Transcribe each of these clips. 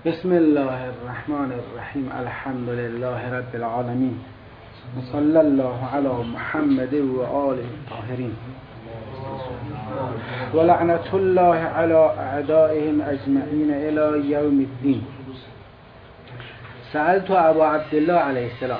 بسم الله الرحمن الرحیم. الحمد لله رب العالمین و صلی الله علی محمد و آله الطاهرین و لعنت الله علی اعدائهم اجمعین الی یوم الدین. سألت ابا عبدالله علیه السلام.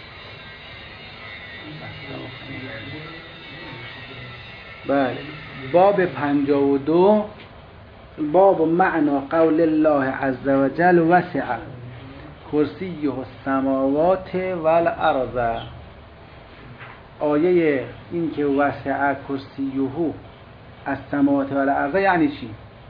بله، باب 52، باب معنا قول الله عز وجل وسع کرسیه السماوات والارض. آیه این که وسع کرسیه السماوات والارض یعنی چی؟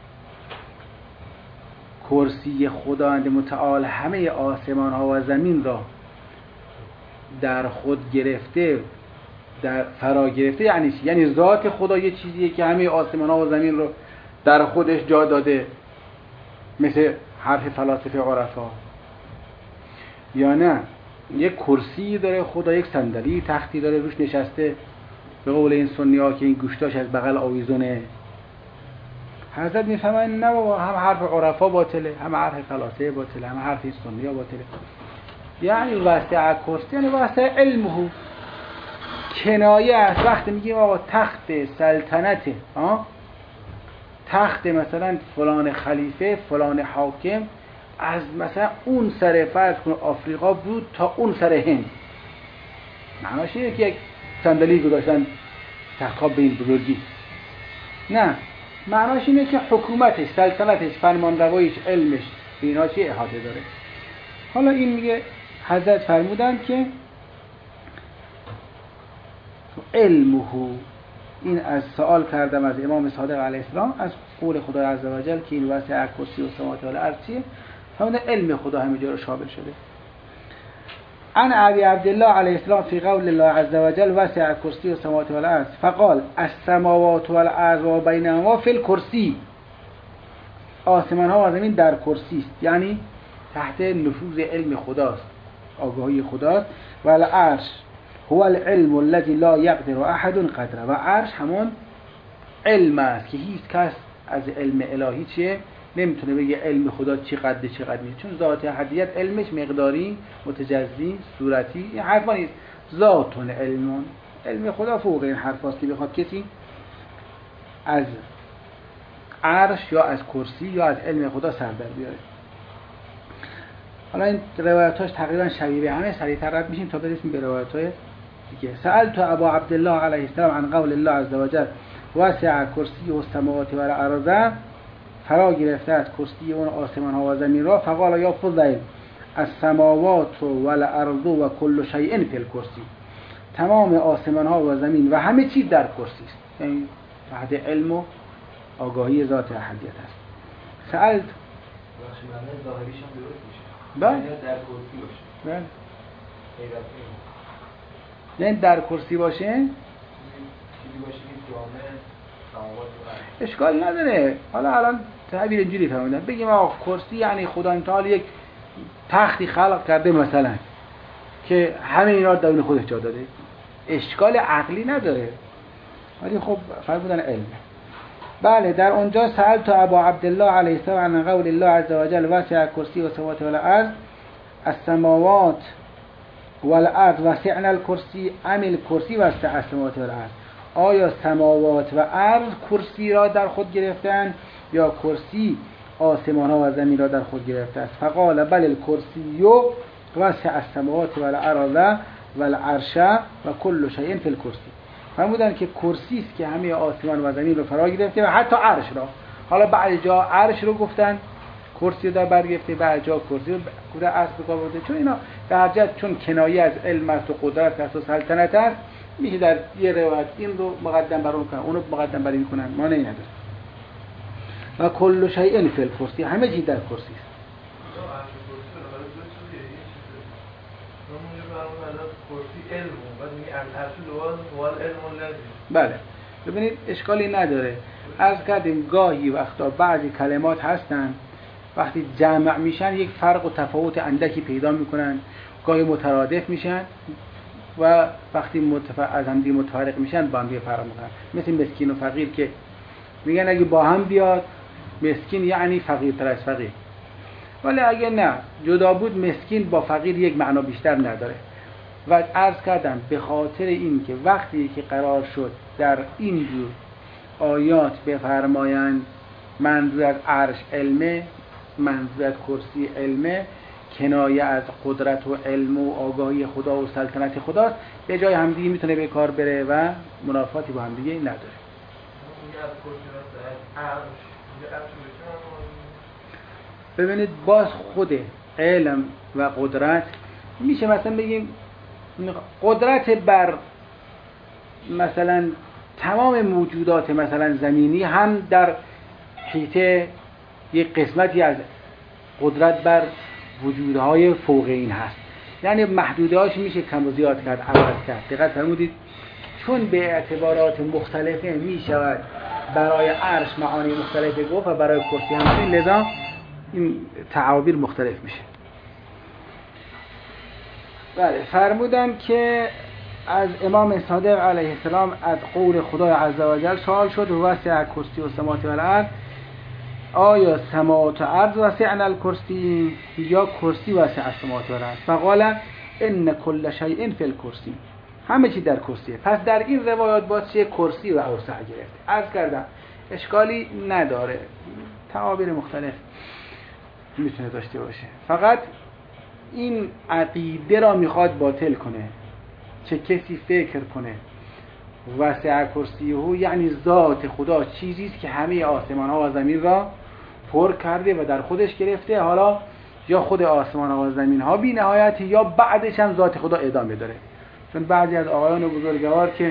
کرسی خداوند متعال همه آسمان ها و زمین را در خود گرفته، در فرا گرفته. یعنی چی؟ یعنی ذات خدا یه چیزیه که همه آسمان ها و زمین رو در خودش جا داده، مثل حرف فلاسفه عرفا، یا نه یک کرسی داره خدا، یک صندلی تختی داره روش نشسته، به قول این سنی ها که این گوشتاش از بغل آویزونه. حضرت میفهمن نه بابا، هم حرف عرفا باطله، هم حرف فلاسفه باطله، هم حرف این سنی ها باطله. یعنی وسع کرسی یعنی وسع علمه. کنایه است وقتی میگیم آقا تخت سلطنته، تخت مثلا فلان خلیفه فلان حاکم از مثلا اون سر فرض کن آفریقا بود تا اون سر هند، معناش اینه که یک صندلی گذاشتن تخت به این بزرگی. نه، معناش اینه که حکومتش، سلطنتش، فرمانرواییش، علمش به اینا چی احاطه داره. حالا این میگه حضرت فرمودند که علمه، این از سوال کردم از امام صادق علیه السلام از قول خدا عز و جل که این وسع کرسی السماوات والارض چیه، فرمودن علم خدا همه جا رو شامل شده. عن ابی عبدالله علیه السلام فی قول الله عز و جل وسع کرسی السماوات والارض فقال السماوات والارض و بینهما فی الکرسی. آسمان ها و زمین در کرسی است، یعنی تحت نفوذ علم خداست، آگاهی خداست. و العرش هو العلم الذي لا يقدر احد قدره. و عرش همون علم است که هیچ کس از علم الهی چیه نمیتونه بگه علم خدا چی قدره چی قدره، چون ذات احدیت علمش مقداری، متجزی، صورتی، این حرفا نیست. ذاتون علمون، علم خدا فوق این حرفاست که بخواد کسی از عرش یا از کرسی یا از علم خدا سر در بیاره. حالا این روایتاش تقریبا شبیه به همه، سریعتر رد میشیم تا برسیم به روایت‌های دیگه. سألت ابا عبدالله علیه السلام عن قول الله عز و جل وسع کرسیه السماوات والارض. فرا گرفته از کرسی اون آسمان ها و زمین را. فقال یا فضیل السماوات والارض و کل شیء فی الکرسی. تمام آسمان ها و زمین و همه چیز در کرسی است، یعنی تحت علم و آگاهی ذات احدیت است. سألت معنی ظاهریش هم درست میشه. بله، در کرسی باشه. بله، نه در کرسی باشه چیزی باشه که جامع سماوات و ارض. اشکال نداره. حالا الان تعبیر اینجوری فهمیدن، بگیم آقا کرسی یعنی خدا تعالی یک تختی خلق کرده مثلا که همه اینا رو درون خودش جا داده، اشکال عقلی نداره، ولی خب فرمودن علم. بله، در اونجا سألت ابا عبدالله علیه السلام عن قول الله عز و جل وسع کرسی السماوات والارض السماوات والارض وسعنا الکرسی ام الکرسی وسع السماوات والارض. آیا سماوات و ارض کرسی را در خود گرفتن یا کرسی آسمان ها و زمین را در خود گرفته است؟ فقال بل الکرسی وسع السماوات والارض والعرش و کل شیء فی الکرسی. فرمودن که کرسی است که همه آسمان و زمین رو فرا گرفته و حتی عرش را. حالا بعد جا عرش رو گفتن کرسی رو در بر گرفته، بعد جا کرسی رو گفته عرش رو برده، چون اینا به هر جهت چون کنایه از علم است و قدرت است و سلطنت است، میشه در یه روایت این رو مقدم بر اون کنن، اون رو مقدم بر این کنن، مانعی نداره. و کل شیء فی الکرسی، همه چیز در کرسی است. بله، ببینید اشکالی نداره. عرض کردیم گاهی وقتا بعضی کلمات هستن وقتی جمع میشن یک فرق و تفاوت اندکی پیدا میکنن، گاهی مترادف میشن و وقتی از هم دیگه متفرق میشن با هم دیگه فرق میکنن. مثل مسکین و فقیر که میگن اگه با هم بیاد مسکین یعنی فقیرتر از فقیر، ولی اگه نه جدا بود مسکین با فقیر یک معنا بیشتر نداره. و عرض کردم به خاطر این که وقتی که قرار شد در این جور آیات بفرمایند منظور از عرش علمه، منظور از کرسی علمه، کنایه از قدرت و علم و آگاهی خدا و سلطنت خداست، به جای همدیگه میتونه به کار بره و منافاتی با همدیگه نداره. ببینید باز خود علم و قدرت میشه مثلا بگیم قدرت بر مثلا تمام موجودات مثلا زمینی هم در حیطه یک قسمتی از قدرت بر وجودهای فوق این هست، یعنی محدودهاش میشه کم و زیاد کرد، عوض کرد. دقت فرمودید چون به اعتبارات مختلفه میشود برای عرش معانی مختلفه گفت و برای کرسی همین، لذا این تعابیر مختلف میشه. بله، فرمودن که از امام صادق علیه السلام از قول خدای عزوجل سوال شد وسع کرسی و سماوات و الارض، آیا سماوات و ارض وسعن الکرسی یا کرسی وسع السماوات و الارض؟ فقال ان کل شیء فی الکرسی، همه چی در کرسیه. پس در این روایات باز چه کرسی و اوسع گرفت. عرض کردم اشکالی نداره، تعابیر مختلف میتونه داشته باشه، فقط این عقیده را میخواد باطل کنه. چه کسی فکر کنه وسع کرسیه یعنی ذات خدا چیزیست که همه آسمان ها و زمین را پر کرده و در خودش گرفته، حالا یا خود آسمان ها و زمین ها بی نهایت یا بعدش هم ذات خدا ادامه داره. چون بعضی از آقایان بزرگوار که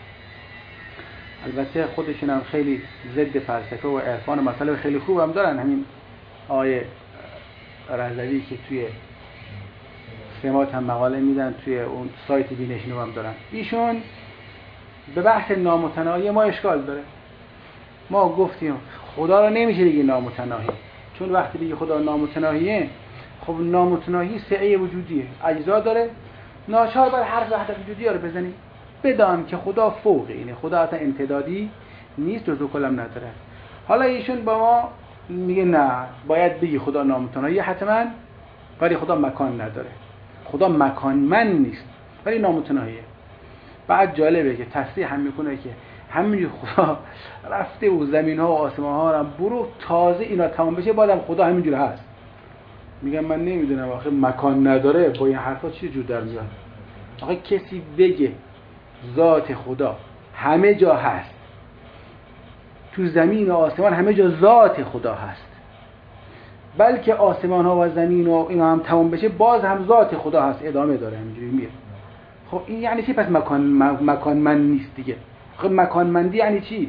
البته خودشون هم خیلی ضد فلسفه و عرفان مطالب خیلی خوب هم دارن، همین آیه رضوی که توی سمات هم مقاله میدن، توی اون سایت بینشنو هم دارن، ایشون به بحث نامتناهی ما اشکال داره. ما گفتیم خدا را نمیشه بگی نامتناهی، چون وقتی بگی خدا نامتناهیه، خب نامتناهی سعه وجودیه، اجزا داره، ناچار باید حرف وحدت وجودی رو بزنی. بدان که خدا فوق اینه، خدا اصلا امتدادی نیست، جزو کلم نداره. حالا ایشون با ما میگه نه باید بگی خدا نامتناهی حتما، ولی خدا مکان نداره، خدا مکانمند نیست ولی نامتناهیه. بعد جالبه که تصریح هم میکنه که همینجور خدا رفته و زمین ها و آسمان ها رو برو تازه اینا تمام بشه بعدم خدا همینجور هست. میگم من نمیدونم آخه مکان نداره با این حرفا چی جور در میاد؟ آخه کسی بگه ذات خدا همه جا هست، تو زمین و آسمان همه جا ذات خدا هست، بلکه آسمان ها و زمین و اینا هم تمام بشه باز هم ذات خدا هست، ادامه داره همینجوری میره. خب این یعنی چی؟ پس مکان من نیست دیگه. خب مکانمندی یعنی چی؟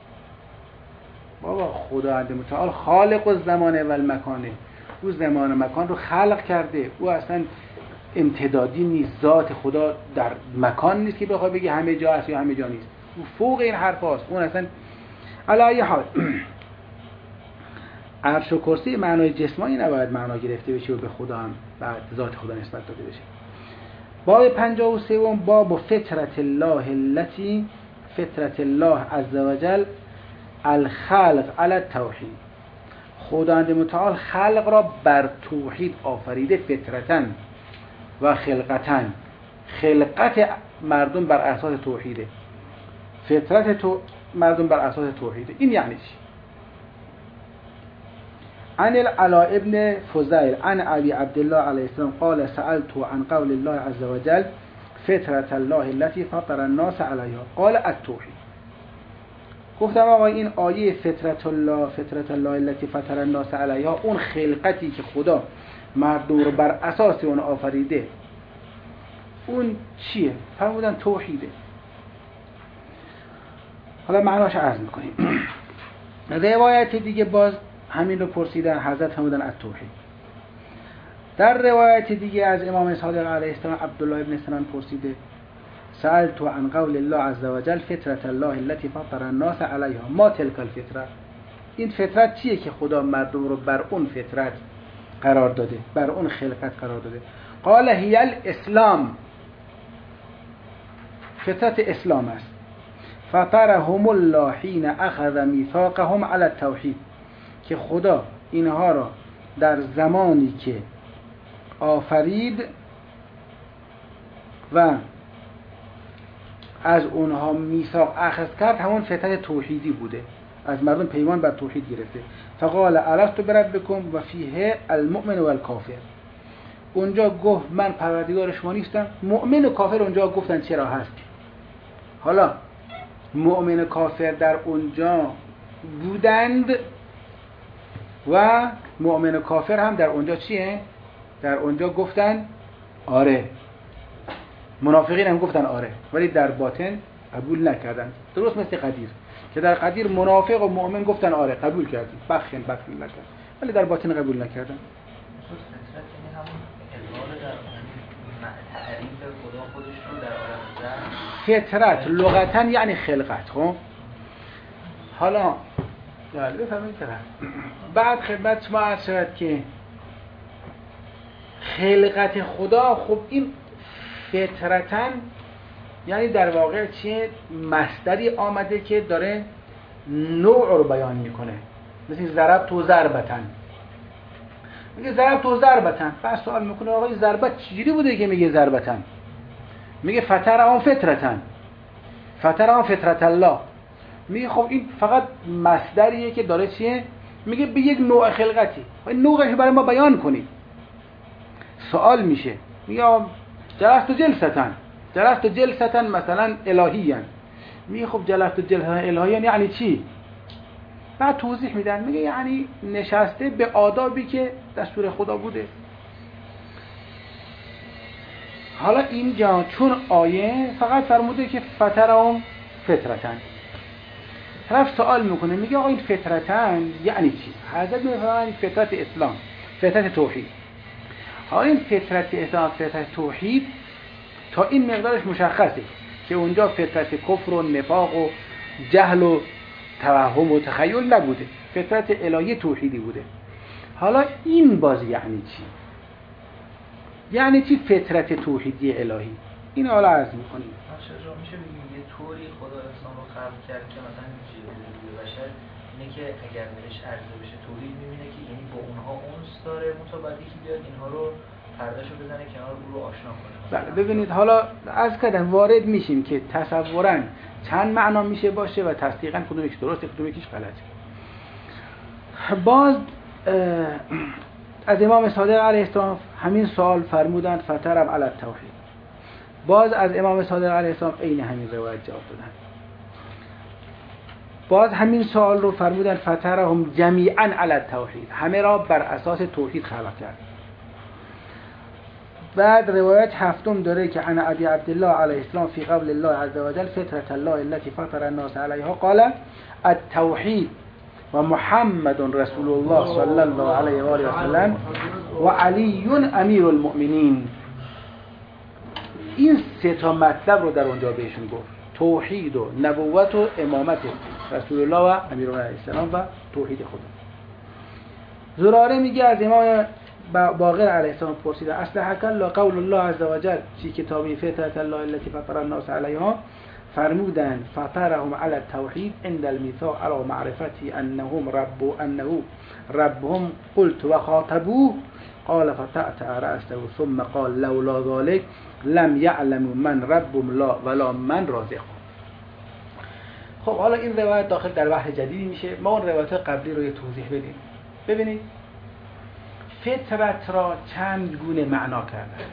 بابا خدا متعال خالق الزمان و المکانه، او زمان و مکان رو خلق کرده، او اصلا امتدادی نیست. ذات خدا در مکان نیست که بخوای بگی همه جا هست یا همه جا نیست، او فوق این حرف هست. اون اصلا علی حال عرش و کرسی معنای جسمانی نباید معنا گرفته بشه و به خدا هم بعد ذات خدا نسبت داده بشه. باب 53 باب فطرت الله التي فطرت الله عز وجل الخلق علی التوحید. خداوند متعال خلق را بر توحید آفریده، فطرتاً و خلقتاً. خلقت مردم بر اساس توحیده، فطرت مردم بر اساس توحیده. این یعنی چی؟ عن العلاء ابن فضیل عن ابی عبدالله علیه السلام قال سألت عن قول الله عز وجل فطرت الله التي فطر الناس علیها قال التوحید. گفتم آقا این آیه فطرت الله التي فطر الناس علیها، اون خلقتی که خدا مردم رو بر اساس اون آفریده، اون چیه؟ فرمودن توحیده. حالا معناش عرض میکنیم. روایت دیگه باز همین رو پرسیدن، حضرت فرمودن التوحید. در روایت دیگه از امام صادق علیه السلام عبدالله ابن سنان پرسیده سألت عن قول الله عز وجل فطرت الله التي فطر الناس علیها ما تلك الفطره. این فطرت چیه که خدا مردم رو بر اون فطرت قرار داده، بر اون خلقت قرار داده؟ قال هی الاسلام، فطرت اسلام است. فطرهم الله حين اخذ میثاقهم علی التوحید، که خدا اینها را در زمانی که آفرید و از اونها میثاق اخذ کرد همون فطرت توحیدی بوده، از مردم پیمان بر توحید گرفته. فقال الست بربکم و فیه المؤمن و الکافر. اونجا گفت من پروردگار شما نیستم. مؤمن و کافر اونجا گفتن چرا هست. حالا مؤمن و کافر در اونجا بودند و مؤمن و کافر هم در اونجا چیه؟ در اونجا گفتن آره. منافقین هم گفتن آره، ولی در باطن قبول نکردن. درست مثل قدیر که در قدیر منافق و مؤمن گفتن آره قبول کردیم، بخشن نکردن، ولی در باطن قبول نکردن. فطرت لغتا یعنی خلقت. خب حالا بفهمید که بعد خدمت شما عرض شود که خلقت خدا، خب این فطرتاً یعنی در واقع چیه؟ مصدری آمده که داره نوع رو بیان میکنه، مثل ضربت و ضربتن. میگه ضربت و ضربتن، بعد سوال میکنه آقای ضربت چجوری بوده که میگه ضربتن؟ میگه فطرهم فطرتن، فطرهم فطرت الله. میگه خب این فقط مصدریه که داره چیه؟ میگه به یک نوع خلقتی، نوعش برای ما بیان کنید. سوال میشه، میگه جلست جلستن، جلست جلستن مثلا الهیان. میگه خب جلست جلستن الهیان یعنی چی؟ بعد توضیح میدن، میگه یعنی نشسته به آدابی که دستور خدا بوده. حالا اینجا چون آیه فقط فرموده که فطرهم فطرتن، طرف سوال میکنه میگه آقا این فطرتن یعنی چی؟ حضرت میفرمایند فطرت اسلام، فطرت توحید. حالا این فطرت اسلام، فطرت توحید تا این مقدارش مشخصه که اونجا فطرت کفر و نفاق و جهل و توهم و تخیل نبوده، فطرت الهی توحیدی بوده. حالا این باز یعنی چی؟ یعنی چی فطرت توحیدی الهی؟ این حالا عرض میکنیم. میشه بگیم یه طوری خدا انسان رو خلق کرد که مثلا جبریل بشر اینه که اگر بهش عرضه بشه توحید میبینه که یعنی با اونها اونس داره، متوادی که بیاد اینها رو پردهشو بزنه کنار، او رو آشنا کنه. بله ببینید حالا عرض کردم وارد میشیم که تصوراً چند معنا میشه باشه و تصدیقاً کدوم یکیش درسته کدوم یکیش غلطه. باز از امام صادق علیه السلام همین سوال فرمودن فطرهم علی التوحید. باز از امام صادق علیه السلام عین همین روایت جواب دادن. باز همین سوال رو فرمودن فطرهم جمیعا علی التوحید، همه را بر اساس توحید خلق کرد. بعد روایت هفتم داره که عن ابی عبدالله علیه السلام فی قول الله عز وجل فطرة الله التي فطر الناس علیها قال التوحید و محمد رسول الله صلی الله علیه و آله و سلم و علی امیر المؤمنین. این سه تا مطلب رو در اونجا بهشون گفت، توحید و نبوت و امامت رسول الله و امیرالمؤمنین علیه السلام و توحید خدا. زراره میگه از امام باقر علیه السلام پرسیده اصلحک الله قول الله عز وجل فی کتابه فطرة الله التي فطر الناس علیها، فرمودند فطرهم علی التوحید عند الميثاق علی معرفته انه ربهم قلت و خاطبوه قال فتأتأ رأسه ثم قال لولا ذلك لم يعلموا من ربهم لا ولا من رازقهم. خب حالا این روایت داخل در بحث جدیدی میشه، ما اون روایت قبلی رو یه توضیح بدیم. ببینید فطرت را چند گونه معنا کردن.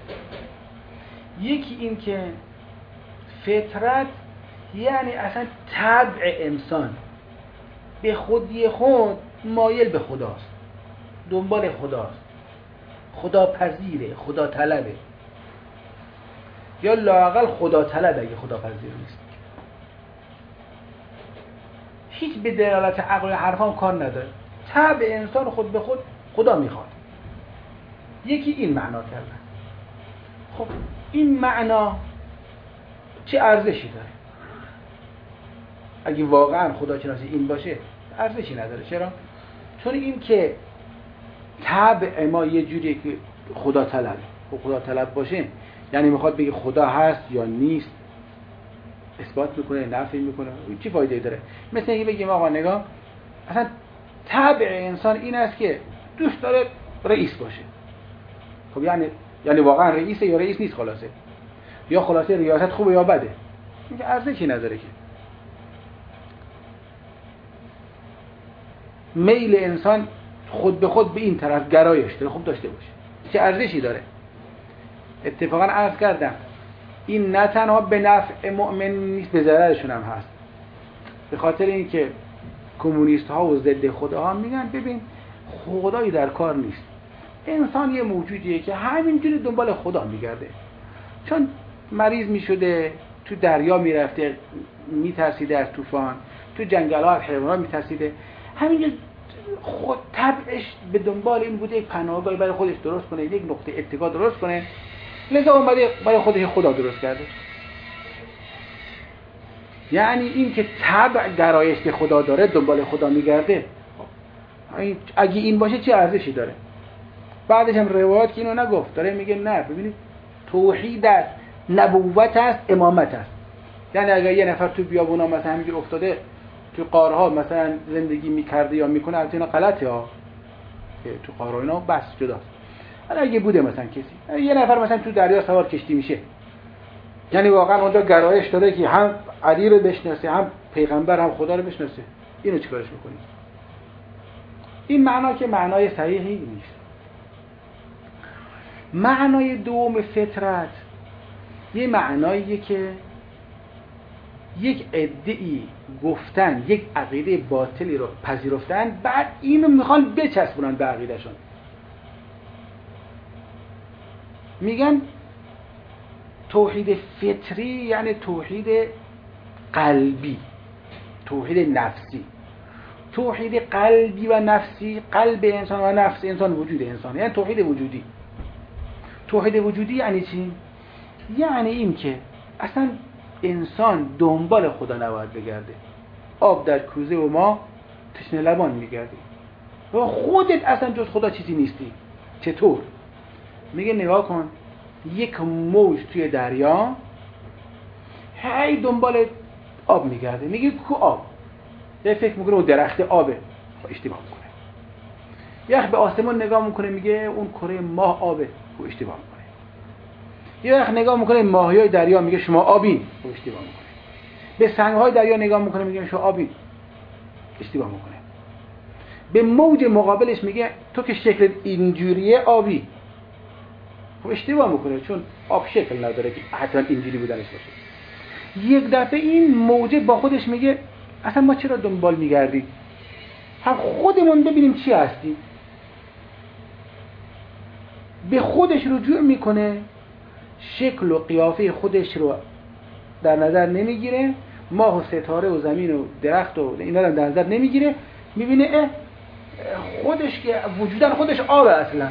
یکی این که فطرت یعنی اصلا طبع انسان به خودی خود مایل به خداست، دنبال خداست، خدا پذیره، خدا طلبه، یا لااقل خدا طلب اگه خدا پذیر نیست. هیچ به دلالت عقل و حرفان کار نداره، طبع انسان خود به خود خدا میخواد. یکی این معنا کردن. خب این معنا چه ارزشی داره؟ اگه واقعا خداشناسی این باشه ارزشی نداره. چرا؟ چون این که طبع ما یه جوریه که خدا طلب، خب خدا طلب باشه یعنی میخواد بگه خدا هست یا نیست، اثبات میکنه، نفی میکنه، چی فایده داره؟ مثل اینکه بگیم آقا نگاه اصلا طبع انسان این است که دوست داره رئیس باشه. خب یعنی واقعا رئیسه یا رئیس نیست خلاصه، یا خلاصه ریاست خوبه یا بده، این که ارزشی نداره که. میل انسان خود به خود به این طرف گرایش داره، خوب داشته باشه، چه ارزشی داره. اتفاقا عرض کردم این نه تنها به نفع مؤمن نیست، به ضررشون هم هست. به خاطر اینکه کمونیست ها و ضد خدا ها میگن ببین خدایی در کار نیست، انسان یه موجودیه که همینجوری دنبال خدا میگرده، چون مریض میشده تو دریا میرفته میترسیده از طوفان، تو جنگل ها از حیوانات میترسیده، همینجور خود طبعش به دنبال این بوده یک پناهگاهی برای خودش درست کنه، یک نقطه اتکا درست کنه، لذا اومده برای خودش خدا درست کرده. یعنی این که طبع گرایش به خدا داره، دنبال خدا میگرده، اگه این باشه چه ارزشی داره؟ بعدش هم روایت که اینو نگفت، داره میگه نه ببینید توحید است، نبوت است، امامت است. یعنی اگر یه نفر تو بیابونا مثلا همینجور افتاده تو قارها مثلا زندگی میکرده یا میکنه، البته اینا غلطه ها که تو قارها اینا بس جداست، حالا اگه بوده مثلا کسی یه نفر مثلا تو دریا سوار کشتی میشه، یعنی واقعا اونجا گرایش داره که هم علی رو بشناسه، هم پیغمبر، هم خدا رو بشناسه، اینو چیکارش میکنی؟ این معنا که معنای صحیحی نیست. معنای دوم فطرت یه معناییه که یک عده‌ای گفتن یک عقیده باطلی رو پذیرفتن، بعد اینو میخوان بچسبونن به عقیدهشون. میگن توحید فطری یعنی توحید قلبی، توحید نفسی. توحید قلبی و نفسی، قلب انسان و نفس انسان، وجود انسان، یعنی توحید وجودی. توحید وجودی یعنی چی؟ یعنی این که اصلا انسان دنبال خدا نباید بگرده. آب در کوزه و ما تشنه لبان میگردی و خودت اصلا جز خدا چیزی نیستی. چطور؟ میگه نگاه کن، یک موج توی دریا هی دنبال آب میگرده، میگه کو آب؟ یه فکر میکنه اون درخت آبه، اشتباه میکنه. یه به آسمان نگاه میکنه میگه اون کره ماه آبه، او اشتباه میکنه. یه وقت نگاه میکنه ماهیای دریا میگه شما آبین، او اشتباه میکنه. به سنگ‌های دریا نگاه میکنه میگه شما آبین، اشتباه میکنه. به موج مقابلش میگه تو که شکل اینجوریه آبی، خب اشتباه میکنه، چون آب شکل نداره که حتما اینجوری بودنش باشه. یک دفعه این موج با خودش میگه اصلا ما چرا دنبال میگردیم؟ هم خودمون ببینیم چی هستیم. به خودش رجوع میکنه، شکل و قیافه خودش رو در نظر نمیگیره، ماه و ستاره و زمین و درخت و اینا رو در نظر نمیگیره، میبینه خودش که وجودن خودش آب اصلا.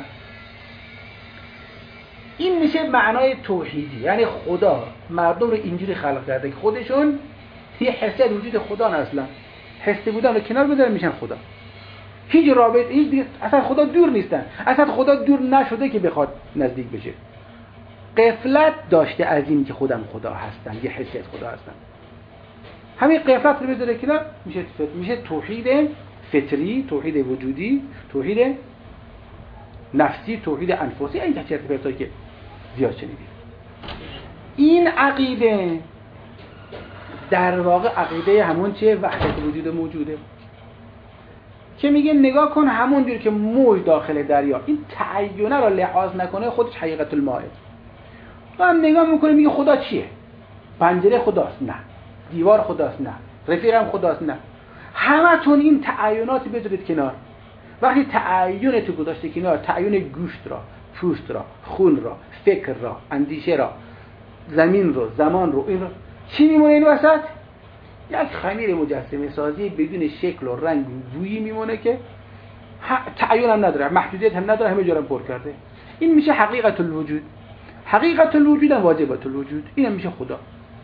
این میشه معنای توحیدی، یعنی خدا مردم رو اینجوری خلق کرده که خودشون یه حسیت وجود خدا اصلا، حسی بودن رو کنار بذارن میشن خدا. هیچ رابطه، هیچ اصلا خدا دور نیستن، اصلا خدا دور نشده که بخواد نزدیک بشه. غفلت داشته از این که خودم خدا هستن، یه حسیت خدا هستن. همین غفلت رو بذاره کنار میشه توحید فطری، توحید وجودی، توحید نفسی، توحید انفسی، این چرت که زیاد شنیدید. این عقیده در واقع عقیده همون چیه؟ وحدت وجود موجوده، که میگه نگاه کن همون جور که موج داخل دریا این تعینه رو لحاظ نکنه خودش حقیقت الماء. تو هم نگاه میکنه میگه خدا چیه؟ پنجره خداست؟ نه. دیوار خداست؟ نه. رفیقم خداست؟ نه. همتون این تعینات بذارید کنار. وقتی تعین تو گذاشته کنار، تعین گوشت را، پوست را، خون را، فکر را، اندیشه را، زمین رو، زمان رو، این رو، چی میمونه این وسط؟ یک خمیر مجسمه سازی بدون شکل و رنگ و بویی میمونه که تعین هم نداره، محدودیت هم نداره، همه جا رو پر کرده. این میشه حقیقت الوجود. حقیقت الوجود هم واجبات الوجود، این هم میشه خدا.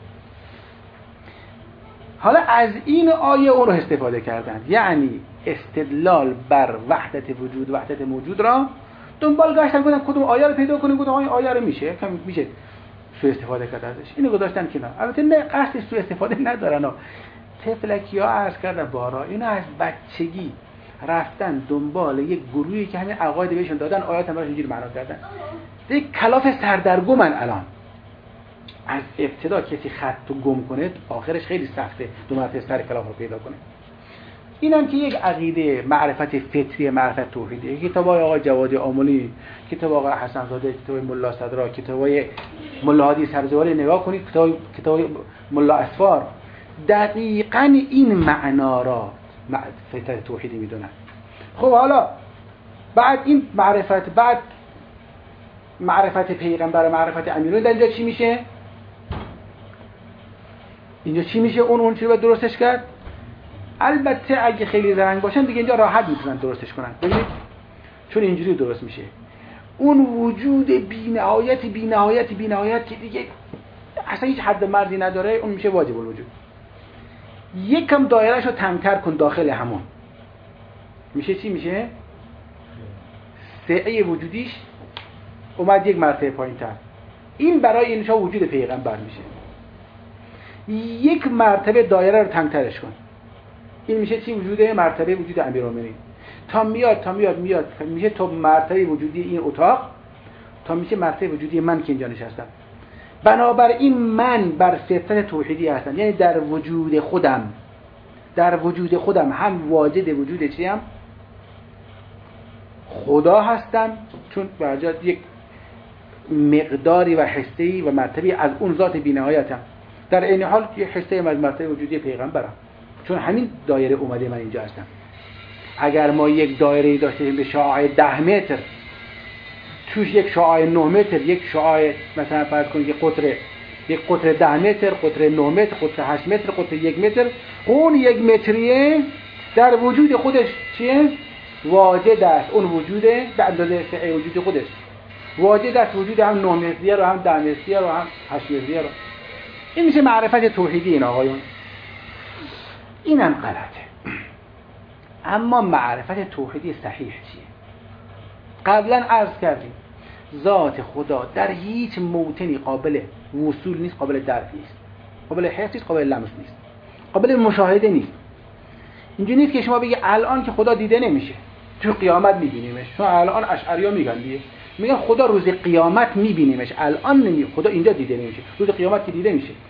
حالا از این آیه اون رو استفاده کردن، یعنی استدلال بر وحدت وجود، وحدت موجود را دنبال گشتن، گفتن کدوم آیه رو پیدا کنیم، گفتن آیه رو میشه سوء استفاده کرد ازش، اینو گذاشتن کنار. البته نه قصد سوء استفاده ندارن. طفلکی ها عرض کردن بارا، اینا از بچگی رفتن دنبال یک گروهی که همین عقاید بهشون دادن، آیات هم براش اینجوری معنا کردن. یک کلاف سردرگمن الان. از ابتدا کسی خط رو گم کنه آخرش خیلی سخته دو مرتبه سر کلاف رو پیدا کنه. اینم که یک عقیده معرفت فطری، معرفت توحیدی. کتابای آقای جوادی آملی، کتاب آقای حسن زاده، کتاب ملا صدرا، کتابای ملا هادی سبزواری نگاه کنید، کتاب ملا اسفار دقیقاً این معنا را فطرت توحیدی میدونن. خب حالا بعد این معرفت، بعد معرفت پیغمبر، معرفت امیرون، در اینجا چی میشه؟ اینجا چی میشه؟ اون چی رو باید درستش کرد؟ البته اگه خیلی زرنگ باشن دیگه اینجا راحت میتونن درستش کنن. ببینید چون اینجوری درست میشه. اون وجود بی‌نهایت که دیگه اصلا هیچ حد مرزی نداره، اون میشه واجب الوجود. یکم دایره‌اش رو تنگ‌تر کن داخل همون. میشه چی میشه؟ سعه وجودیش اومد یک مرتبه پایین‌تر. این برای انشاء وجود پیغمبر میشه. یک مرتبه دایره رو تنگ‌ترش کن. این میشه چی؟ مرتبه وجود امیرالمومنین. تا میاد میشه تو مرتبه وجودی این اتاق، تا میشه مرتبه وجودی من که اینجا نشستم. بنابراین من بر فطرت توحیدی هستم، یعنی در وجود خودم هم واجد وجود چیم؟ خدا هستم، چون برجات یک مقداری و حسه‌ای و مرتبه از اون ذات بی‌نهایتم. در این حال یه حسه از مرتبه وجودی پیغمبرم، چون همین دایره اومده من اینجا هستم. اگر ما یک دایره داشتیم به شعاع 10 متر، توش یک شعاع 9 متر، یک شعاع مثلا فرض کنید یک قطر 10 متر، قطر 9 متر، قطر 8 متر، قطر 1 متر، اون 1 متریه در وجود خودش چیه؟ واجد است. اون وجود به اندازه سعه وجود خودش واجد است. وجود هم 9 متریه رو، هم 10 متریه رو، هم 8 متریه رو. این میشه معرفت توحیدی این آقایون. اینم غلطه. اما معرفت توحیدی صحیح چیه؟ قبلا عرض کردیم ذات خدا در هیچ موطنی قابل وصول نیست، قابل درک نیست، قابل حس نیست، قابل لمس نیست، قابل مشاهده نیست. اینجوری نیست که شما بگی الان که خدا دیده نمیشه، تو قیامت میبینیمش. چون الان اشعری‌ها میگن خدا روز قیامت میبینیمش، الان خدا اینجا دیده نمیشه، روز قیامت که دیده میشه.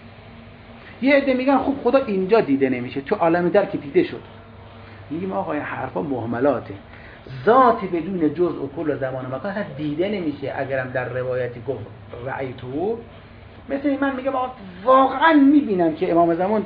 یه عده میگن خب خدا اینجا دیده نمیشه، تو عالم در که دیده شد. میگیم آقا این حرفا مهملاته. ذات بدون جزء و کل زمان و مکان دیده نمیشه. اگرم در روایتی گفت رأیتو، مثل من میگم آقا واقعا میبینم که امام زمان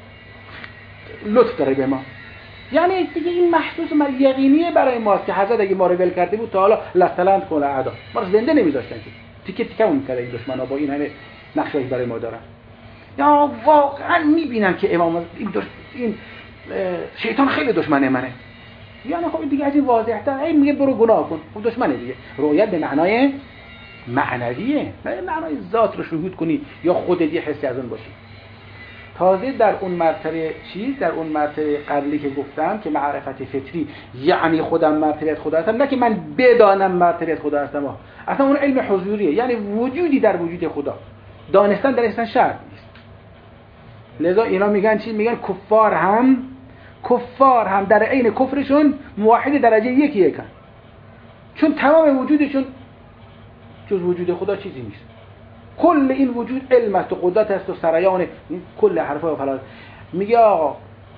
لطف داره به ما، یعنی دیگه این محسوس یقینیه برای ماست که حضرت اگه ما رو ول کرده بود تا حالا لستلند کل اعدا ما رو زنده نمیذاشتن که تیکه تیکه اون کرده این دشمنا با این همه نقشه‌ای برای ما دارن. یا واقعا میبینم که امام این شیطان خیلی دشمن منه. یعنی خب دیگه از این واضح‌تر این میگه برو گناه کن، خب دشمنه دیگه. رؤیت به معنای معنویه، نه معنای ذات رو شهود کنی یا خودت یه حسی از اون باشی. تازه در اون مرتبه در اون مرتبه قبلی که گفتم که معرفت فطری، یعنی خودم مرتبه خدا هستم، نه که من بدانم مرتبه خدا هستم. اصلا اون علم حضوریه، یعنی وجودی در وجود خدا. دانستن در اصلا شرط نیست. لذا اینا میگن چی؟ میگن کفار هم در عین کفرشون موحد درجه یکن، چون تمام وجودشون جز وجود خدا چیزی نیست. کل این وجود علم است و قدرت است و سریان کل حرفا و فلان. میگه آقا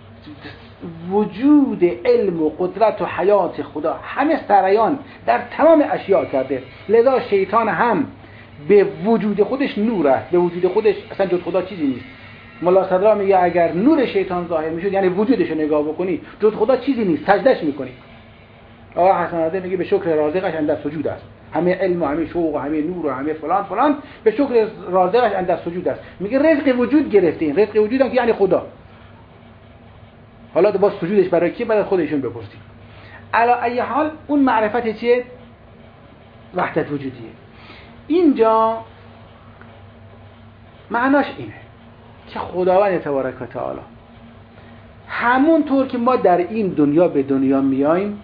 وجود علم و قدرت و حیات خدا همه سریان در تمام اشیاء کرده. لذا شیطان هم به وجود خودش نور است، به وجود خودش اصلا جز خدا چیزی نیست. ملا صدرا میگه اگر نور شیطان ظاهر میشد، یعنی وجودش رو نگاه بکنی، جز خدا چیزی نیست، سجدهش میکنی. آقا حسن عاده میگه به شکر رازقش اندر سجود است. همه علم و همه شوق و همه نور و همه فلان به شکر رازقش اندر سجود است. میگه رزق وجود گرفته، این رزق وجود هم که یعنی خدا. حالا با سجودش برای کی؟ بعد خودشون بپرسید. علی ای حال اون معرفت چیه؟ وحدت وجودیه. اینجا معناش اینه که خداوند تبارک و تعالی همونطور که ما در این دنیا به دنیا میاییم،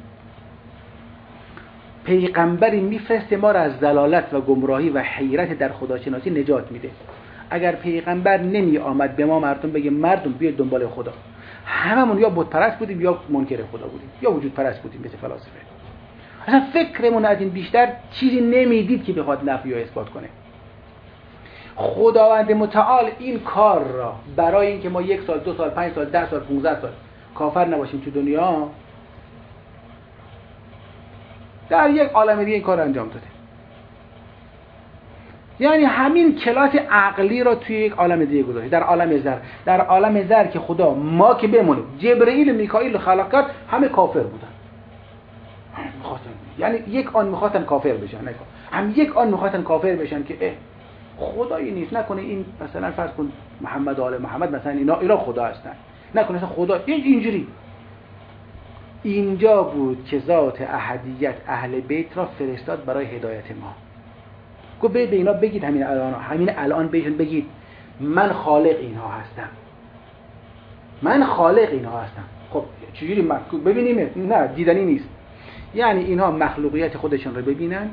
پیغمبری میفرسته ما را از ضلالت و گمراهی و حیرت در خداشناسی نجات میده. اگر پیغمبر نمی آمد به ما مردم بگه مردم بیاید دنبال خدا، هممون یا بت پرست بودیم یا منکر خدا بودیم یا وجود پرست بودیم مثل فلاسفه. اصلا فکرمون از این بیشتر چیزی نمیدید که بخواد نفی یا اثبات کنه. خداوند متعال این کار را برای اینکه ما 1 سال 2 سال 5 سال 10 سال 15 سال کافر نباشیم تو دنیا، در یک عالم دیگه این کار رو انجام داده. یعنی همین کلاس عقلی را توی یک عالم دیگه گذاشته، در عالم زر. در عالم زر که خدا ما که بمونیم، جبرئیل و میکائیل خلق کرد، همه کافر بودن. یعنی یک آن میخواستن کافر بشن، هم یک آن میخواستن کافر بشن که خدایی نیست، نکنه این مثلا فرض کن محمد و آل محمد مثلا اینا خدا هستن، نکنه مثلا خدا اینجوری. اینجا بود که ذات احدیت اهل بیت را فرستاد برای هدایت ما. گفت به اینا بگید، همین الان بهشون بگید من خالق اینها هستم، من خالق اینها هستم. خب چجوری ببینیم؟ نه دیدنی نیست. یعنی اینها مخلوقیت خودشون رو ببینن،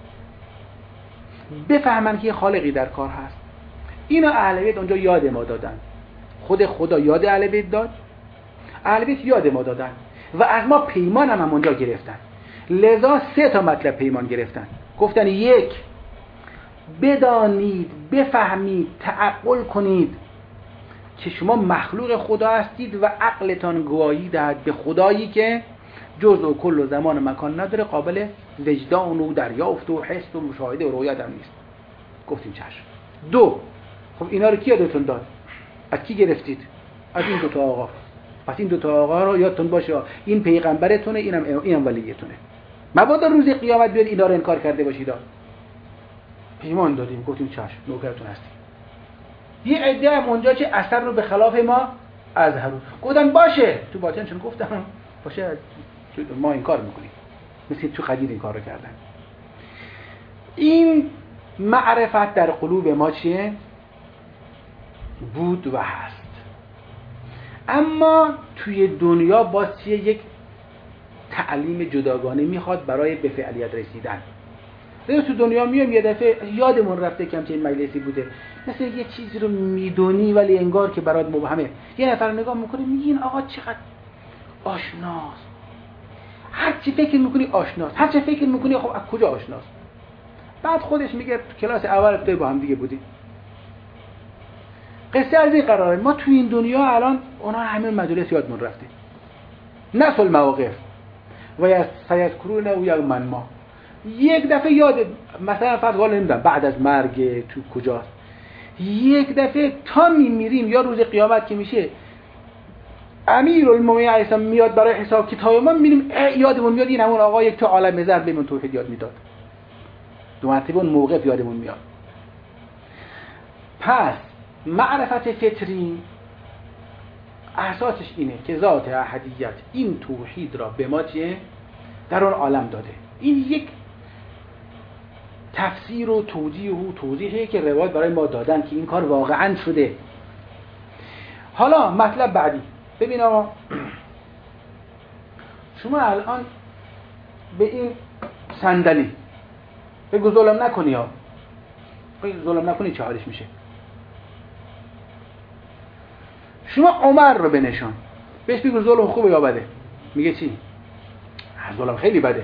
بفهمن که یه خالقی در کار هست. اینا اهل بیت اونجا یاد ما دادن، خود خدا یاد اهل بیت داد، اهل بیت یاد ما دادن و از ما پیمان هم اونجا گرفتن. لذا 3 تا مطلب پیمان گرفتن. گفتن 1 بدانید، بفهمید، تعقل کنید که شما مخلوق خدا هستید و عقلتان گواهی دهد به خدایی که جزء و کل و زمان و مکان نداره، قابل وجدان و دریافت و حس و مشاهده و رؤیت هم نیست. گفتیم چشم. 2 خب اینا رو کی یادتون داد؟ از کی گرفتید؟ از این 2 تا آقا. پس این 2 تا آقا رو یادتون باشه، این پیغمبرتونه، اینم ولیتونه. مبادا روز قیامت بیاد اینا رو انکار کرده باشید. پیمان دادیم، گفتیم چشم، نوکرتون هستیم. یه عده هم اونجا چه اثر رو به خلاف ما اظهرون، گفتن باشه، تو باطنشون گفتم باشه، ما این کار میکنیم، مثل تو قدیر این کار رو کردن. این معرفت در قلوب ما چیه؟ بود و هست. اما توی دنیا باز چیه؟ یک تعلیم جداگانه میخواد برای به فعلیت رسیدن. تو دنیا میام یه دفعه یادمون رفته که همچین مجلسی بوده، مثل یه چیزی رو میدونی ولی انگار که برات مبهمه. یه نفر نگاه میکنی میگی این آقا چقدر آشناست، هر چی فکر میکنی آشناست، هر چی فکر میکنی خب از کجا آشناست. بعد خودش میگه تو کلاس اول تو با هم دیگه بودیم. قصه از این قراره ما تو این دنیا الان اونا همین مجلس یادمون رفته، نسل مواقف و سیذکرون و یوما ما. یک دفعه یاد مثلا فرض کن نمیدونم بعد از مرگ تو کجاست، یک دفعه تا میمیریم یا روز قیامت که میشه امیرالمومنین علیه السلام میاد برای حساب کتاب ما، میبینیم یادمون میاد این همون آقا یک تو عالم زر بهمون توحید یاد میداد. 2 مرتبه اون موقف یادمون میاد. پس معرفت فطری اساسش اینه که ذات احدیت این توحید را به ما چیه؟ در اون عالم داده. این یک تفسیر و توجیه و توضیحی که روایت برای ما دادن که این کار واقعا شده. حالا مطلب بعدی، ببین آقا شما الان به این صندلی بگو ظلم نکنی، ها بگو ظلم نکنی چه حالش میشه. شما عمر رو بنشان بهش بگو ظلم خوبه یا بده، میگه چی؟ ظلم خیلی بده.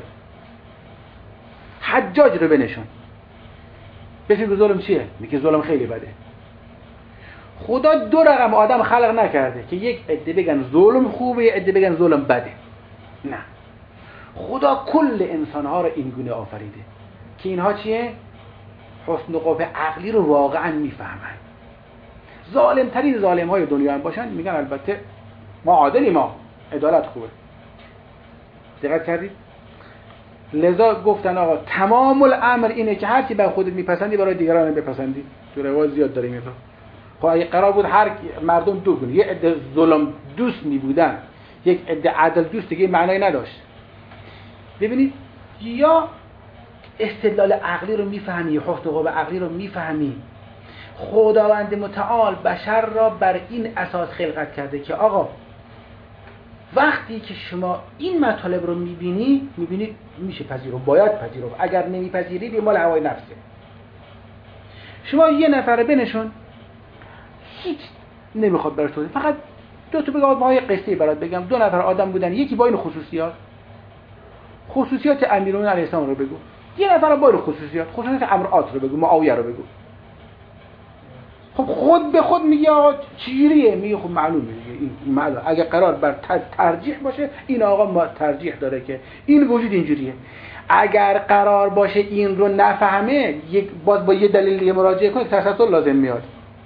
حجاج رو بنشان بهش بگو ظلم چیه؟ میگه ظلم خیلی بده. خدا 2 رقم آدم خلق نکرده که یک عده بگن ظلم خوبه، یک عده بگن ظلم بده. نه، خدا کل انسانها رو این گونه آفریده که اینها چیه؟ حسن و قبح عقلی رو واقعا میفهمن. ظالم ترین ظالم های دنیا هم باشن میگن البته ما عادلی، ما عدالت خوبه. دقت کردید؟ لذا گفتن آقا تمام الامر اینه که هر کی بر خودت میپسندی برای دیگران بپسندی. تو روایت زیاد داره میگه. خب اگه قرار بود هر مردم 2 گونه، یه عده ظلم دوست میبودن، یک عده عدل دوست، دیگه معنی نداشت. ببینید، یا استدلال عقلی رو میفهمی، حقوق و عقلی رو میفهمی. خداوند متعال بشر را بر این اساس خلقت کرده که آقا وقتی که شما این مطالب رو میبینید میشه پذیرفت، باید پذیرفت. اگر نمیپذیری به مال هوای نفسه. شما یه نفر بنشون هیچ نمیخواد برای تو، فقط دو تا بگم ما یه قصه برات بگم. دو نفر آدم بودن، یکی با این خصوصیات امیرالمومنین علیه السلام رو بگو، یه نفر با این خصوصیات امرات رو بگو، معاویه رو بگو. خب خود به خود میگه آقا چجوریه؟ میگه خب معلومه دیگه، این معلومه اگه قرار بر ترجیح باشه این آقا ما ترجیح داره که این وجود اینجوریه. اگر قرار باشه این رو نفهمه، باز با یه دلیل دیگه مراجعه کنه، تسلسل لازم میاد.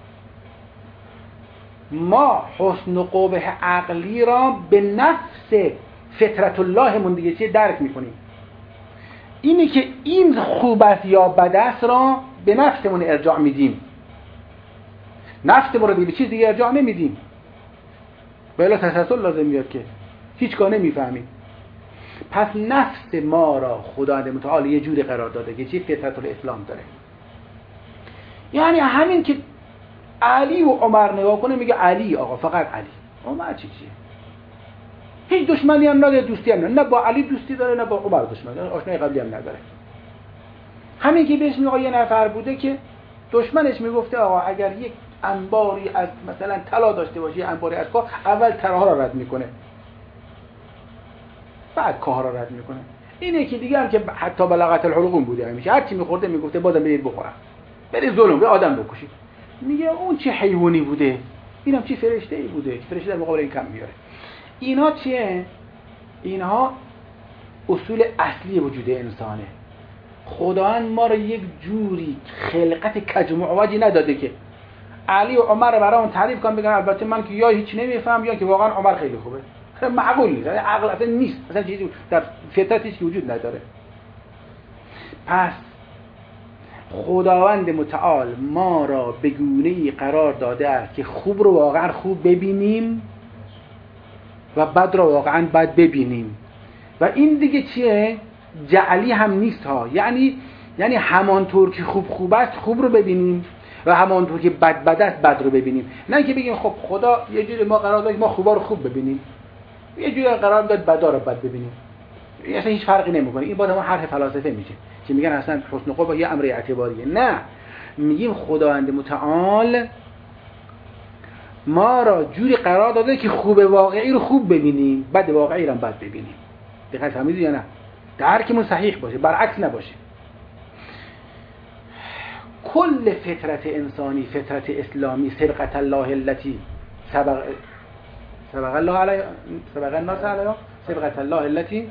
ما حسن و قبح عقلی را به نفس فطرت الله من دیگه چیه درک میکنیم. اینی که این خوب است یا بد است را به نفسمون ارجاع میدیم، نفسمون رو به چیز دیگه ارجاع نمیدیم، بلا تسلسل لازم میاد که هیچگاه نمیفهمیم. پس نفس ما را خداوند متعال یه جوری قرار داده که چی فطرت الاسلام داره. یعنی همین که علی و عمر نگاه کنه میگه علی آقا، فقط علی. عمر چیه؟ هیچ دشمنی هم نداره، دوستی هم نداره، نه با علی دوستی داره نه با عمر دشمنی داره، آشنای قبلی هم نداره. همین که بهش میگه یه نفر بوده که دشمنش میگفته آقا اگر یک انباری از مثلا طلا داشته باشه، انباری از کاه، اول طلاها را رد میکنه بعد کاه را رد میکنه. اینه که دیگه هم که حتی بلغت الحلقوم بوده، همیشه هر چی میخورده میگفته بازم برید بخورم، برید ظلم به آدم بکشید. میگه اون چه حیوانی بوده، اینم چه فرشته‌ای بوده که فرشته در مقابل این کم میاره. اینها چیه؟ اینها اصول اصلی وجود انسانه. خداوند ما رو یک جوری خلقت کج و معوجی نداده که علی و عمر رو برامون تعریف کنم بگن البته من که یا هیچ نمیفهم یا که واقعا عمر خیلی خوبه. معقول نیست، عقل اصلا نیست، اصلا چیزی در فطرتش که وجود نداره. پس خداوند متعال ما را به گونه‌ای قرار داده است که خوب رو واقعا خوب ببینیم و بد رو واقعا بد ببینیم. و این دیگه چیه؟ جعلی هم نیست ها، یعنی همانطور که خوب است خوب رو ببینیم و همانطور که بد است بد رو ببینیم. نه که بگیم خب خدا یه جوری ما قرار داد ما خوبا رو خوب ببینیم، یه جوری قرار داد بدا رو بد ببینیم، اصلا هیچ فرقی نمیکنه. این باز هم حرف فلاسفه میشه که میگن اصلا حسن قبح یه امر اعتباریه. نه، میگیم خداوند متعال ما را جوری قرار داده که خوب واقعی رو خوب ببینیم، بد واقعی رو بد ببینیم. دقیق فهمیدی یا نه؟ درکمون صحیح باشه، برعکس نباشه. کل فطرت انسانی، فطرت اسلامی، سبقت الله التي سبق الله علیها، سبق الناس علیها، سبقت الله التي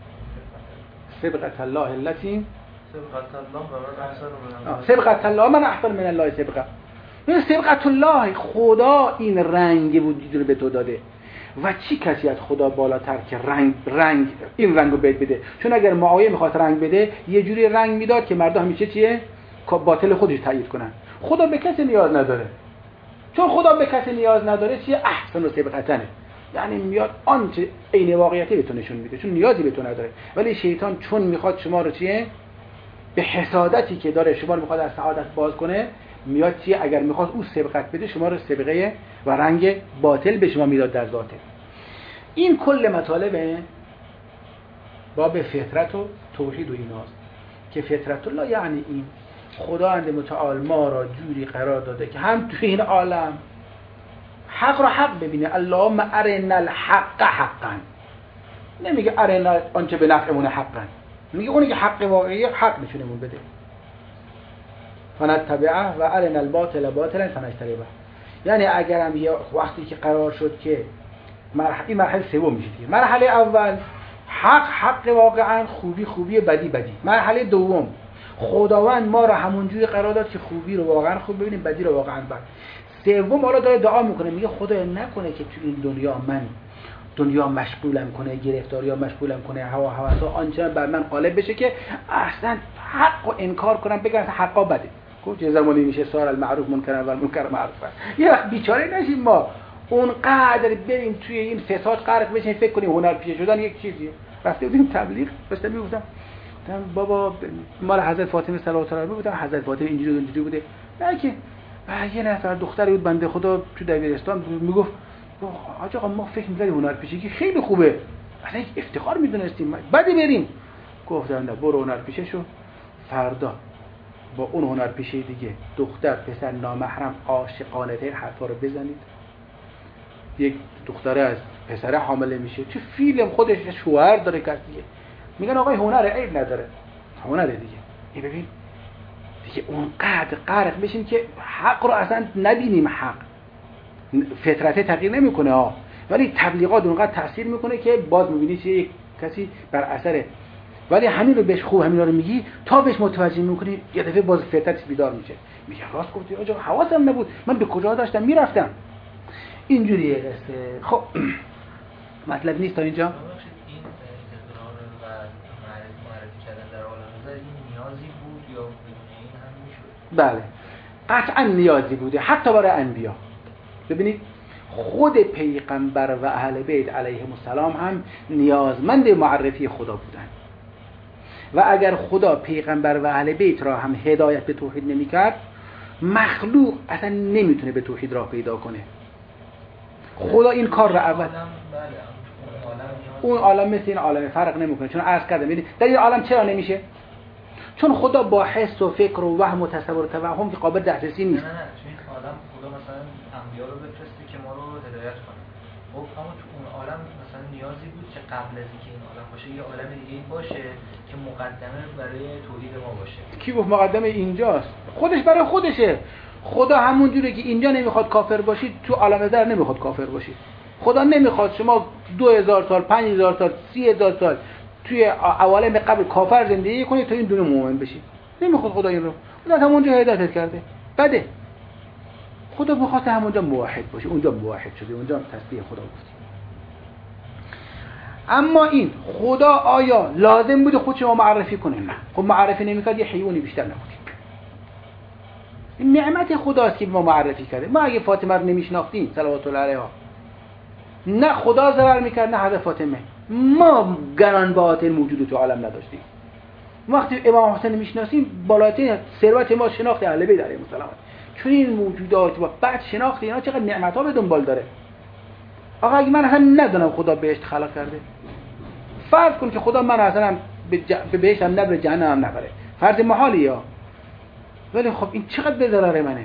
سبقت الله من احسن من الله سبقه. این سبقت الله، خدا این رنگ وجود رو به تو داده و چی کسی از خدا بالاتر که رنگ این رنگو بده. چون اگر معاویه میخواد رنگ بده یه جوری رنگ میداد که مردم همیشه چیه؟ باطل خودش تایید کنن. خدا به کسی نیاز نداره. چون خدا به کسی نیاز نداره چیه؟ احسن و سبقتنه، یعنی میاد آنچه عین واقعیتی به تو نشون میده، چون نیازی به تو نداره. ولی شیطان چون میخواد شما رو چیه؟ به حسادتی که داره شما رو میخواد از سعادت باز کنه، میاد چیه؟ اگر میخواد او سبقت بده شما رو سبقه و رنگ باطل به شما میداد در ذاته. این کل مطالب باب فطرت و توحید و ایناست که فطرت الله یعنی این خداوند متعال ما را جوری قرار داده که هم توی این عالم حق را حق ببینه. اللهم ارنا الحق حقا، نمیگه ارنا آنچه به نفعمون حقا، میگه اونی که حق واقعی حق نشونمون بده. فنتبعه و ارنا الباطل باطلا فنجتنبه. یعنی اگرم یه وقتی که قرار شد که این مرحله سوم میشه دیگه. مرحله اول حق واقعا، خوبی بدی. مرحله دوم خداوند ما را همونجوری قرار داد که خوبی رو واقعا خوب ببینیم، بدی رو واقعا بد. سوم حالا داره دعا میکنه، میگه خدایا نکنه که تو این دنیا مشغولم کنه، گرفتاری‌ها مشغولم کنه، هواسا آنچنان بر من غالب بشه که اصلا حق و انکار کنم، بگن حقا بده. گفت چه زمانی میشه صار المعروف منکر و المنکر معروفه. یه وقت بیچاره نشیم ما اونقدر بریم توی این فساد غرق بشیم فکر کنیم هنرپیشه شدن یک چیزیه. رفته بودیم تبلیغ، داشتم میگفتم بابا مال حضرت فاطمه صلوات الله علیها بودم، حضرت فاطمه اینجوری بوده. نه که یه نفر دختری بود بنده خدا تو دبیرستان میگفت حاج آقا ما فکر می‌کردیم هنرپیشگی خیلی خوبه، اصلا یک افتخار می‌دونستیم، بعدی بریم. گفتم نه، برو هنرپیشه شو، فردا با اون هنرپیشه دیگه دختر پسر نامحرم عاشقانه تر حرفا رو بزنید، یک دختره از پسره حامله میشه، چه فیلم خودش شوهر داره کسی میگن آقای هنره، عیب نداره، هنره دیگه. این ببین دیگه اونقدر غرق بشین که حق رو اصلا نبینیم. حق فطرته تغییر نمیکنه ها، ولی تبلیغات اونقدر تاثیر میکنه که باز میبینی که یک کسی بر اثره، ولی همین رو بهش خوب همین رو میگی تا بهش متوجه میکنی یه دفعه باز فطرتش بیدار میشه، میگه راست گفتی آقا، حواسم نبود، من به کجا داشتم میرفتم. اینجوریه قصه. خب مطلب نیست تا اینجا. این اقرار و معرفی کردن در عالم زر این نیازی بود یا بدون این هم میشد؟ بله قطعا نیازی بوده، حتی برای انبیا. ببینید خود پیغمبر و اهل بیت علیهم السلام هم نیازمند معرفی خدا بودن و اگر خدا پیغمبر و اهل بیت را هم هدایت به توحید نمی‌کرد، مخلوق اصلا نمیتونه به توحید راه پیدا کنه. خدا این کار را اول اون عالم مثل این عالم فرق نمیکنه، چون عرض کردم ببینید در این عالم چرا نمیشه؟ چون خدا با حس و فکر و وهم و تصور و توهم که قابل دسترسی نیست. نه چون این عالم خدا مثلا انبیا رو بفرسته که ما رو هدایت کنه. خب اما تو اون عالم مثلا نیازی بود که قبل از اینکه این عالم باشه یه عالم دیگه باشه که مقدمه برای توحید ما باشه. کی گفت مقدمه اینجاست؟ خودش برای خودشه. خدا همون جوری که اینجا نمیخواد کافر باشید تو عالم زر نمیخواد کافر باشید. خدا نمیخواد شما 2000 سال 5000 سال 30000 سال توی عوالم قبل کافر زندگی کنید تو این دنیا مؤمن بشید. نمیخواد خدا این رو. خدا همونجا هدایت کرده. بده. خدا بخواد همونجا موحد باشه، اونجا موحد شده، اونجا تسبیح خدا گفت. اما این خدا آیا لازم بوده خودش ما معرفی کنه؟ نه. خب معرفی نمیکرد یه حیوانی بیشتر نبودیم. این نعمت خداست که ما معرفی کرده. ما اگه فاطمه رو نمیشناختیم صلوات الله علیها، نه خدا ضرر میکرد نه حضرت فاطمه، ما گران باطن موجود تو عالم نداشتیم. وقتی امام حسین میشناسیم بالاترین ثروت ما شناخت اهل بیت علیهم السلام. چون این موجودات و بعد شناخت اینا چقدر نعمت‌ها به دنبال داره. آقا اگه من هم ندونم خدا بهشت خلق کرده، فرض کن که خدا من اصلا به بهشت هم نبره جهنم هم نبره، فرض محالیه ها، ولی خب این چقدر به ضرر منه.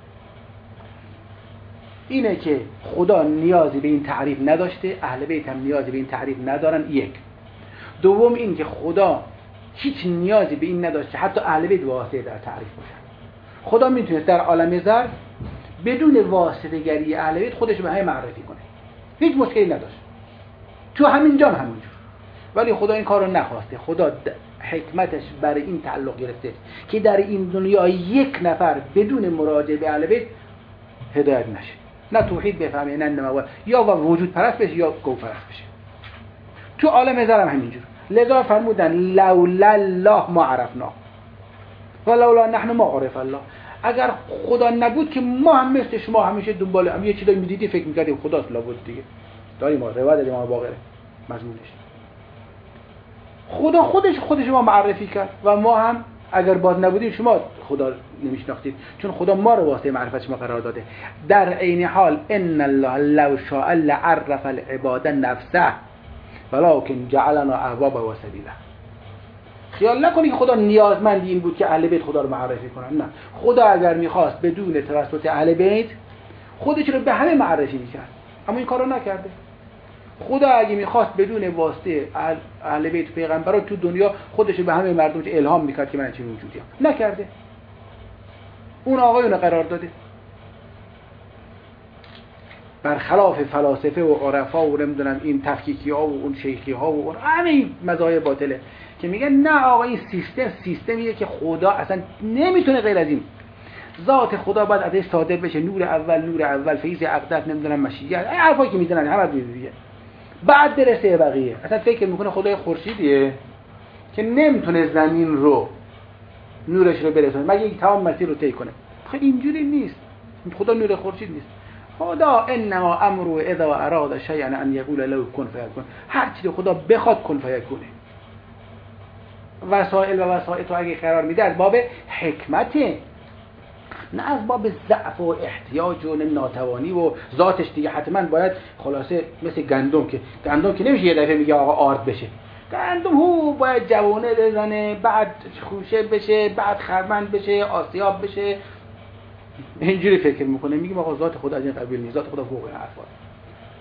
اینه که خدا نیازی به این تعریف نداشته، اهل بیت هم نیازی به این تعریف ندارن. یک. دوم این که خدا هیچ نیازی به این نداشته حتی اهل بیت واسطه در تعریف باشن. خدا میتونه در عالم زر بدون واسطه گری اهل بیت خودش به همه معرفی کنه، هیچ مشکلی نداشت، تو همین جا همونجور. ولی خدا این کار رو نخواسته. خدا حکمتش برای این تعلق گرفته که در این دنیا یک نفر بدون مراجعه به اهل بیت هدایت نشه، نه توحید بفهمه نه نموال، یا وجود پرست بشه یا گو پرست بشه. تو عالم زر هم همینجور. لذا فرمودن لولا الله ما عرفنا و لولا نحن ما عرف الله. اگر خدا نبود که ما هم مثل شما همیشه دنبال هم یه چیزایی میدیدی فکر میکردیم خداست لابد دیگه. داریم ما روایت داریم ما باقره مضمونش. خدا خودش ما معرفی کرد و ما هم اگر باز نبودیم شما خدا نمیشناختید، چون خدا ما رو واسطه معرفت شما قرار داده. در عین حال ان الله لو شاء لعرف العباد نفسه ولكن جعلنا احبابا و سبیلا. خیال نکنید که خدا نیازمند این بود که اهل بیت خدا رو معرفی کنن. نه، خدا اگر میخواست بدون توسط اهل بیت خودش رو به همه معرفی میکرد، اما این کارو نکرده. خدا اگه میخواست بدون واسطه اهل بیت پیغمبران تو دنیا خودش به همه مردم الهام میکرد که من چه وجودیم، نکرده. اون آقایون قرار داده برخلاف فلاسفه و عرفا و نمیدونم این تفکیکی ها و اون شیخی ها و اون همه مذاهب باطله که میگن نه آقا این سیستمیه که خدا اصلا نمیتونه غیر از این. ذات خدا باید ازش صادر بشه، نور اول فیض عقدت نمیدونم مشیت، این حرفایی که میزنن همه دیگه. بعد درسته بقیه اصلا فکر میکنه خدای خورشیدیه که نمیتونه زمین رو نورش رو برسونه مگه یک تمام مسیر رو طی کنه. خب اینجوری نیست. خدا نور خورشید نیست. خدا انما امره اذا اراد شیئا ان یقول له کن فیکون. هر چیزی خدا بخواد کن فیکونه. وسائل و وسائط رو اگه قرار میده از باب حکمته، نه از باب ضعف و احتیاج و ناتوانی و ذاتش دیگه حتما باید خلاصه مثل گندم که نمیشه یه دفعه میگه آقا آرد بشه. گندم باید جوانه بزنه، بعد خوشه بشه، بعد خرمند بشه، آسیاب بشه. اینجوری فکر میکنه، میگیم آقا ذات خدا از این قبیل نیست، ذات خدا فوق این حرفا.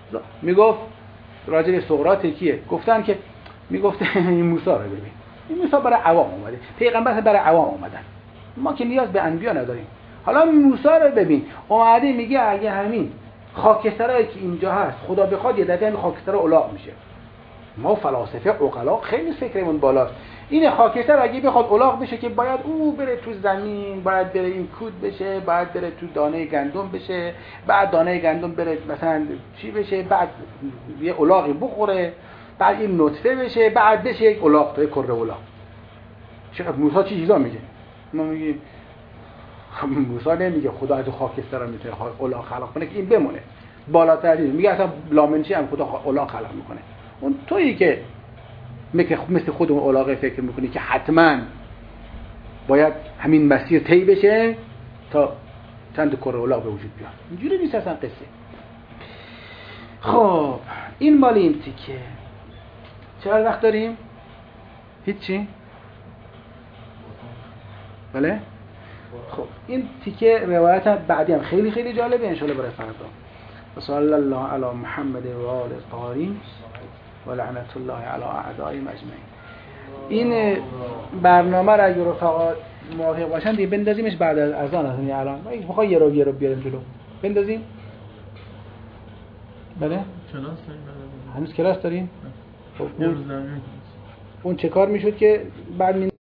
میگفت راجع به سقراط کیه؟ گفتن که میگفت این موسی رو ببین، این موسی برای عوام اومده، پیغمبر برای عوام اومدن، ما که نیاز به انبیا نداریم. حالا موسی رو ببین اومده میگه اگه همین خاکسترایی که اینجا هست خدا بخواد یه دفعه این خاکستر الاغ میشه. ما فلاسفه عقلا خیلی فکرمون بالاست. این خاکستر اگه بخواد الاغ بشه که باید او بره تو زمین، باید بره این کود بشه، باید بره تو دانه گندم بشه، بعد دانه گندم بره مثلا چی بشه، بعد یه الاغی بخوره، بعد این نطفه بشه، بعد بشه یک الاغ، تا یک کره الاغ. چقدر موسی چی چیزا میگه؟ ما میگیم موسی نمیگه خدا از خاکستر رو میتونه الاغ خلق کنه که این بمونه بالاتر، میگه اصلا لامنچی هم خدا الاغ خلق میکنه. اون تویی که مثل خودمون الاغه فکر میکنی که حتما باید همین مسیر طی بشه تا چند کره الاغ به وجود بیاد. اینجوری نیست اصلا قصه. خب این مال این تیکه. چقدر وقت داریم؟ هیچی؟ بله؟ خب این تیکه روایت بعدی هم خیلی خیلی جالبه، انشالله برای فردا. صلی الله علی محمد و آل الطاهرین و لعنت الله علی اعدائهم اجمعین. این برنامه را اگه رفقا موافق باشن دیگه بندازیمش بعد از اذان. اصلا الان میخوای یه رو بیاریم جلو بندازیم. بله؟ کلاس داریم. هنوز کلاس داریم؟ خب اون اون چه کار میشد که بعد